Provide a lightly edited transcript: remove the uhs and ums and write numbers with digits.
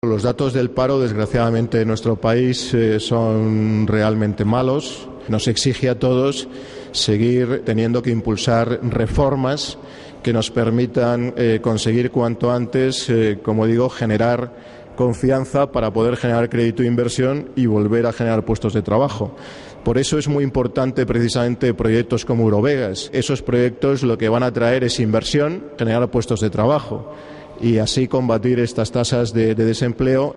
Los datos del paro, desgraciadamente, en nuestro país son realmente malos. Nos exige a todos seguir teniendo que impulsar reformas que nos permitan conseguir cuanto antes, como digo, generar confianza para poder generar crédito e inversión y volver a generar puestos de trabajo. Por eso es muy importante precisamente proyectos como Eurovegas. Esos proyectos lo que van a traer es inversión, generar puestos de trabajo y así combatir estas tasas de desempleo.